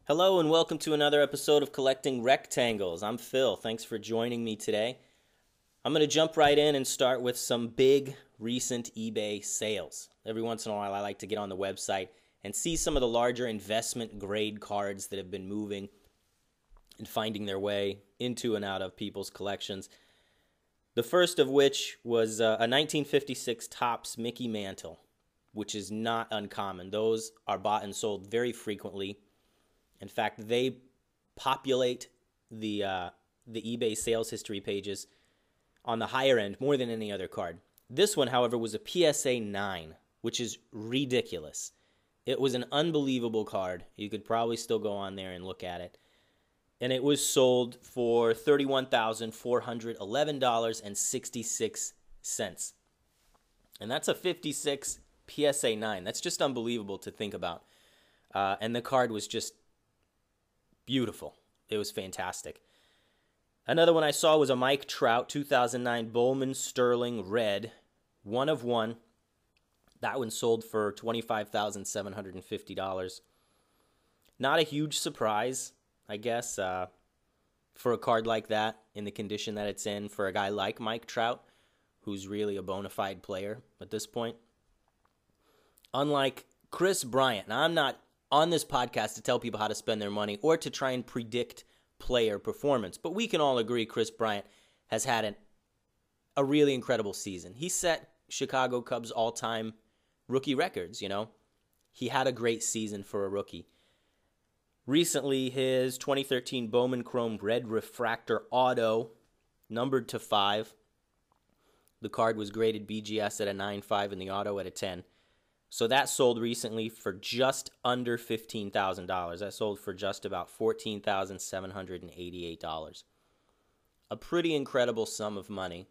Hello and welcome to another episode of Collecting Rectangles. I'm Phil. Thanks for joining me today. I'm going to jump right in and start with some big recent eBay sales. Every once in a while I like to get on the website and see some of the larger investment grade cards that have been moving and finding their way into and out of people's collections. The first of which was a 1956 Topps Mickey Mantle, which is not uncommon. Those are bought and sold very frequently. In fact, they populate the eBay sales history pages on the higher end more than any other card. This one, however, was a PSA 9, which is ridiculous. It was an unbelievable card. You could probably still go on there and look at it. And it was sold for $31,411.66. And that's a 56 PSA 9. That's just unbelievable to think about. And the card was just beautiful. It was fantastic. Another one I saw was a Mike Trout 2009 Bowman Sterling Red, 1 of 1. That one sold for $25,750. Not a huge surprise, I guess, for a card like that in the condition that it's in for a guy like Mike Trout, who's really a bona fide player at this point. Unlike Kris Bryant. Now, I'm not on this podcast to tell people how to spend their money or to try and predict player performance. But we can all agree Kris Bryant has had a really incredible season. He set Chicago Cubs all-time rookie records, you know. He had a great season for a rookie. Recently, his 2013 Bowman Chrome Red Refractor Auto, numbered to 5. The card was graded BGS at a 9.5 and the auto at a 10. So that sold recently for just under $15,000. That sold for just about $14,788. A pretty incredible sum of money.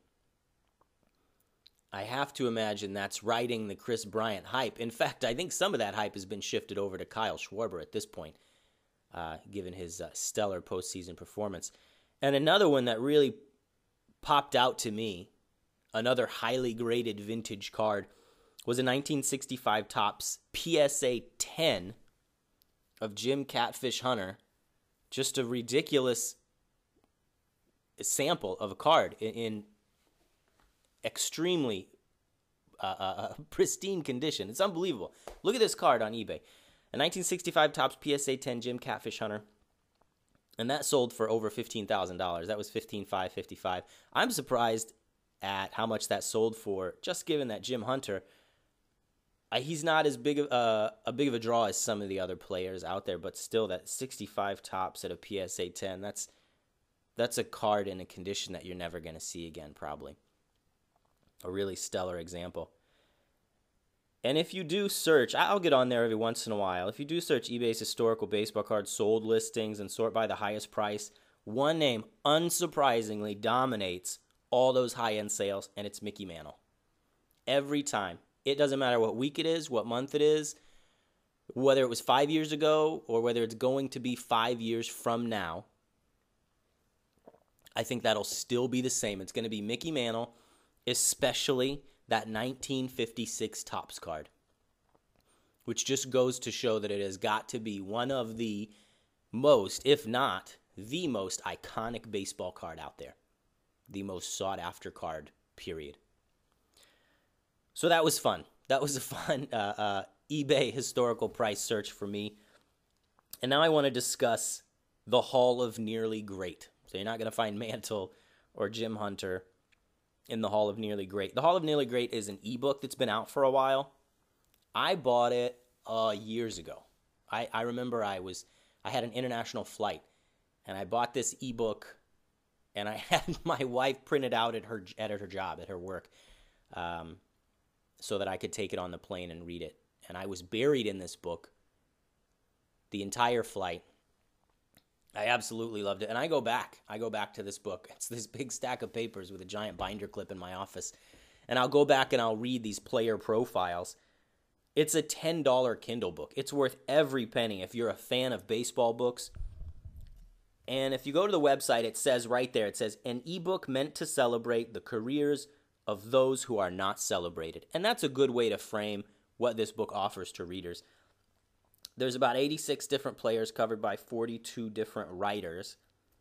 I have to imagine that's riding the Kris Bryant hype. In fact, I think some of that hype has been shifted over to Kyle Schwarber at this point, given his stellar postseason performance. And another one that really popped out to me, another highly graded vintage card, was a 1965 Topps PSA 10 of Jim Catfish Hunter. Just a ridiculous sample of a card in extremely pristine condition. It's unbelievable. Look at this card on eBay. A 1965 Topps PSA 10 Jim Catfish Hunter. And that sold for over $15,000. That was $15,555. I'm surprised at how much that sold for, just given that Jim Hunter, he's not as big of a draw as some of the other players out there, but still, that 65 Topps at a PSA 10, that's a card in a condition that you're never going to see again, probably. A really stellar example. And if you do search, I'll get on there every once in a while. If you do search eBay's historical baseball cards sold listings and sort by the highest price, one name unsurprisingly dominates all those high-end sales, and it's Mickey Mantle. Every time. It doesn't matter what week it is, what month it is, whether it was 5 years ago or whether it's going to be 5 years from now. I think that'll still be the same. It's going to be Mickey Mantle, especially that 1956 Topps card, which just goes to show that it has got to be one of the most, if not the most iconic baseball card out there. The most sought-after card, period. So that was fun. That was a fun eBay historical price search for me. And now I want to discuss the Hall of Nearly Great. So you're not going to find Mantle or Jim Hunter in the Hall of Nearly Great. The Hall of Nearly Great is an ebook that's been out for a while. I bought it years ago. I remember I had an international flight, and I bought this ebook, and I had my wife print it out at her job, at her work, so that I could take it on the plane and read it. And I was buried in this book the entire flight. I absolutely loved it. And I go back to this book. It's this big stack of papers with a giant binder clip in my office. And I'll go back and I'll read these player profiles. It's a $10 Kindle book. It's worth every penny if you're a fan of baseball books. And if you go to the website, it says right there, it says, an ebook meant to celebrate the careers of those who are not celebrated. And that's a good way to frame what this book offers to readers. There's about 86 different players covered by 42 different writers.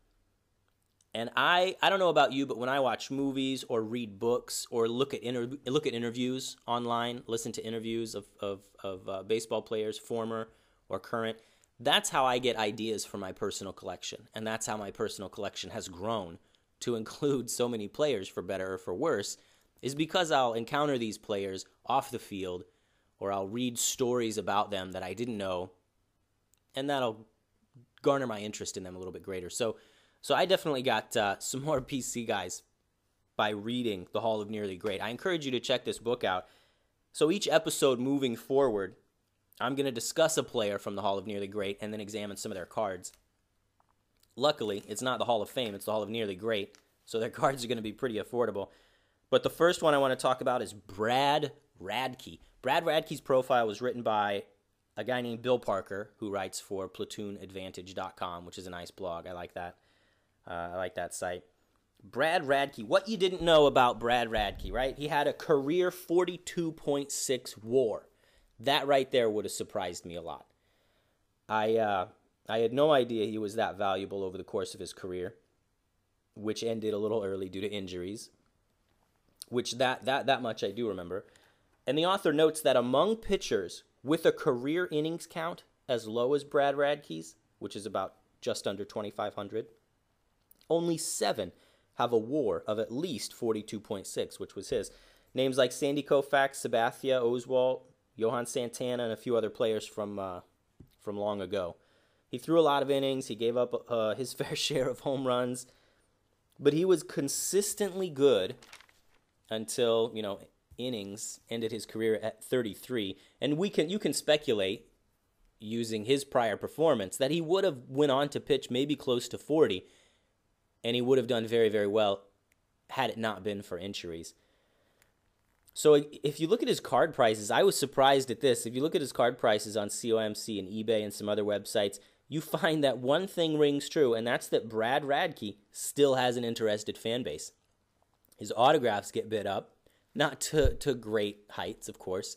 And I don't know about you, but when I watch movies or read books or look at interviews online, listen to interviews of baseball players, former or current, that's how I get ideas for my personal collection. And that's how my personal collection has grown to include so many players, for better or for worse, is because I'll encounter these players off the field, or I'll read stories about them that I didn't know, and that'll garner my interest in them a little bit greater. So I definitely got some more PC guys by reading The Hall of Nearly Great. I encourage you to check this book out. So each episode moving forward, I'm going to discuss a player from the Hall of Nearly Great and then examine some of their cards. Luckily, it's not the Hall of Fame, it's the Hall of Nearly Great, so their cards are going to be pretty affordable. But the first one I want to talk about is Brad Radke. Brad Radke's profile was written by a guy named Bill Parker, who writes for PlatoonAdvantage.com, which is a nice blog. I like that. I like that site. Brad Radke. What you didn't know about Brad Radke, right? He had a career 42.6 WAR. That right there would have surprised me a lot. I had no idea he was that valuable over the course of his career, which ended a little early due to injuries, which that much I do remember. And the author notes that among pitchers with a career innings count as low as Brad Radke's, which is about just under 2,500, only 7 have a WAR of at least 42.6, which was his. Names like Sandy Koufax, Sabathia, Oswalt, Johan Santana, and a few other players from long ago. He threw a lot of innings. He gave up his fair share of home runs, but he was consistently good until, innings ended his career at 33. And you can speculate, using his prior performance, that he would have went on to pitch maybe close to 40, and he would have done very, very well had it not been for injuries. So if you look at his card prices, I was surprised at this. If you look at his card prices on COMC and eBay and some other websites, you find that one thing rings true, and that's that Brad Radke still has an interested fan base. His autographs get bid up, not to great heights, of course,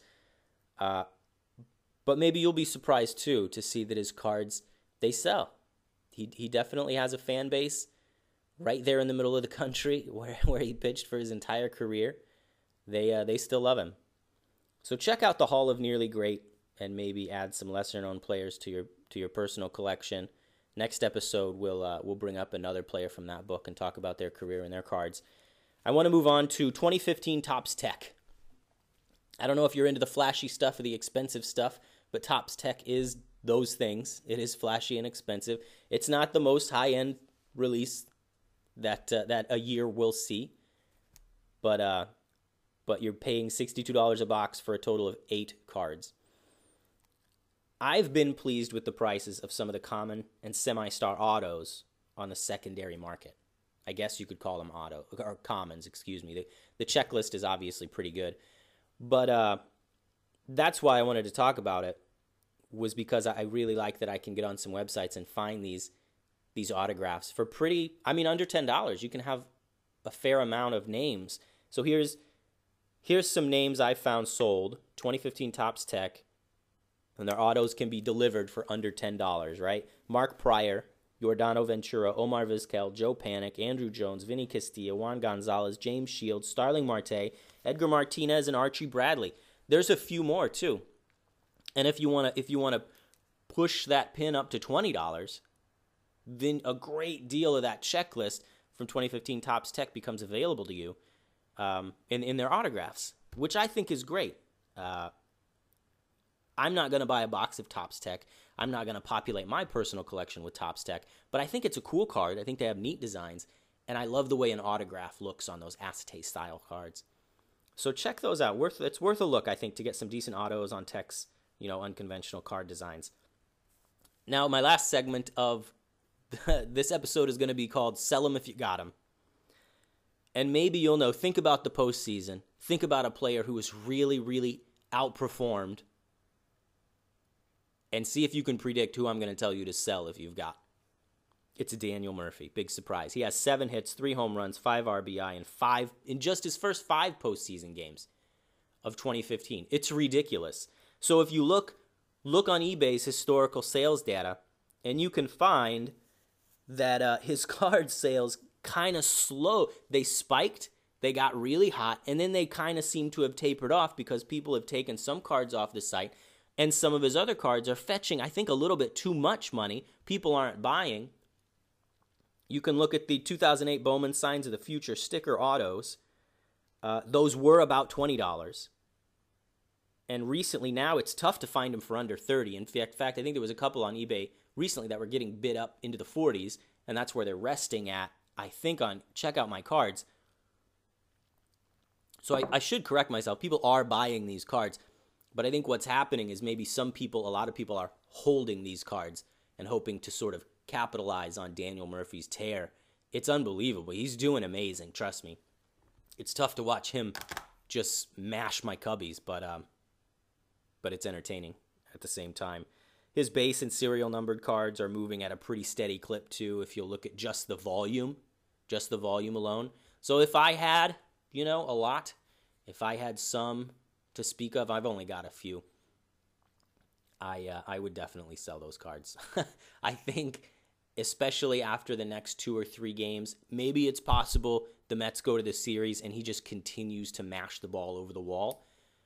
but maybe you'll be surprised, too, to see that his cards, they sell. He definitely has a fan base right there in the middle of the country where he pitched for his entire career. They still love him. So check out the Hall of Nearly Great and maybe add some lesser-known players to your personal collection. Next episode, we'll bring up another player from that book and talk about their career and their cards. I want to move on to 2015 Topps Tech. I don't know if you're into the flashy stuff or the expensive stuff, but Topps Tech is those things. It is flashy and expensive. It's not the most high-end release that a year will see, but you're paying $62 a box for a total of 8 cards. I've been pleased with the prices of some of the common and semi-star autos on the secondary market. I guess you could call them commons, excuse me. The checklist is obviously pretty good. But that's why I wanted to talk about it, was because I really like that I can get on some websites and find these autographs for under $10. You can have a fair amount of names. So here's some names I found sold, 2015 Topps Tech, and their autos can be delivered for under $10, right? Mark Pryor, Yordano Ventura, Omar Vizquel, Joe Panik, Andrew Jones, Vinny Castilla, Juan Gonzalez, James Shields, Starling Marte, Edgar Martinez, and Archie Bradley. There's a few more too. And if you want to push that pin up to $20, then a great deal of that checklist from 2015 Topps Tech becomes available to you in their autographs, which I think is great. I'm not going to buy a box of Topps Tech. I'm not going to populate my personal collection with Topps Tech, but I think it's a cool card. I think they have neat designs, and I love the way an autograph looks on those acetate-style cards. So check those out. It's worth a look, I think, to get some decent autos on Tech's, unconventional card designs. Now, my last segment of this episode is going to be called Sell 'em If You Got 'em. And maybe you'll know, think about the postseason. Think about a player who was really, really outperformed, and see if you can predict who I'm going to tell you to sell if you've got. It's Daniel Murphy. Big surprise. He has 7 hits, 3 home runs, 5 RBI, and in just his first 5 postseason games of 2015. It's ridiculous. So if you look look on eBay's historical sales data, and you can find that his card sales kind of slow. They spiked, they got really hot, and then they kind of seem to have tapered off because people have taken some cards off the site, and some of his other cards are fetching, I think, a little bit too much money. People aren't buying. You can look at the 2008 Bowman Signs of the Future sticker autos. Those were about $20. And recently now it's tough to find them for under $30. In fact, I think there was a couple on eBay recently that were getting bid up into the $40s, and that's where they're resting at, I think, on Check Out My Cards. So I should correct myself. People are buying these cards, but I think what's happening is maybe a lot of people are holding these cards and hoping to sort of capitalize on Daniel Murphy's tear. It's unbelievable. He's doing amazing, trust me. It's tough to watch him just mash my cubbies, but it's entertaining at the same time. His base and serial numbered cards are moving at a pretty steady clip too, if you'll look at just the volume alone. So if I had, a lot, if I had some to speak of, I've only got a few, I would definitely sell those cards. I think, especially after the next 2 or 3 games, maybe it's possible the Mets go to the series and he just continues to mash the ball over the wall.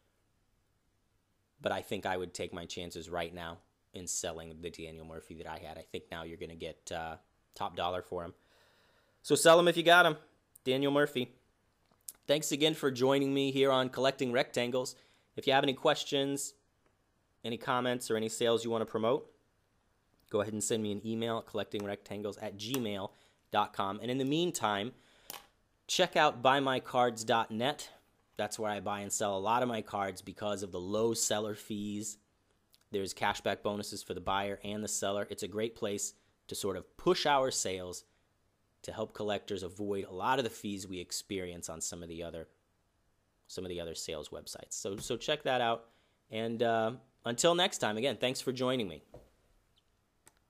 But I think I would take my chances right now in selling the Daniel Murphy that I had. I think now you're going to get top dollar for him. So sell him if you got him. Daniel Murphy. Thanks again for joining me here on Collecting Rectangles. If you have any questions, any comments, or any sales you want to promote, go ahead and send me an email at collectingrectangles@gmail.com. And in the meantime, check out buymycards.net. That's where I buy and sell a lot of my cards because of the low seller fees. There's cashback bonuses for the buyer and the seller. It's a great place to sort of push our sales to help collectors avoid a lot of the fees we experience on some of the other sales websites. So check that out. And until next time, again, thanks for joining me.